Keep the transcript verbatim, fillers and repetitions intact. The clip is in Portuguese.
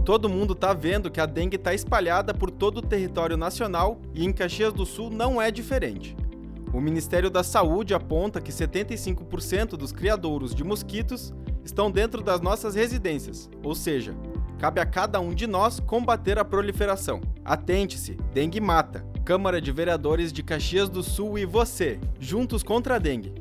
Todo mundo tá vendo que a dengue está espalhada por todo o território nacional e em Caxias do Sul não é diferente. O Ministério da Saúde aponta que setenta e cinco por cento dos criadouros de mosquitos estão dentro das nossas residências, ou seja, cabe a cada um de nós combater a proliferação. Atente-se, dengue mata. Câmara de Vereadores de Caxias do Sul e você, juntos contra a dengue.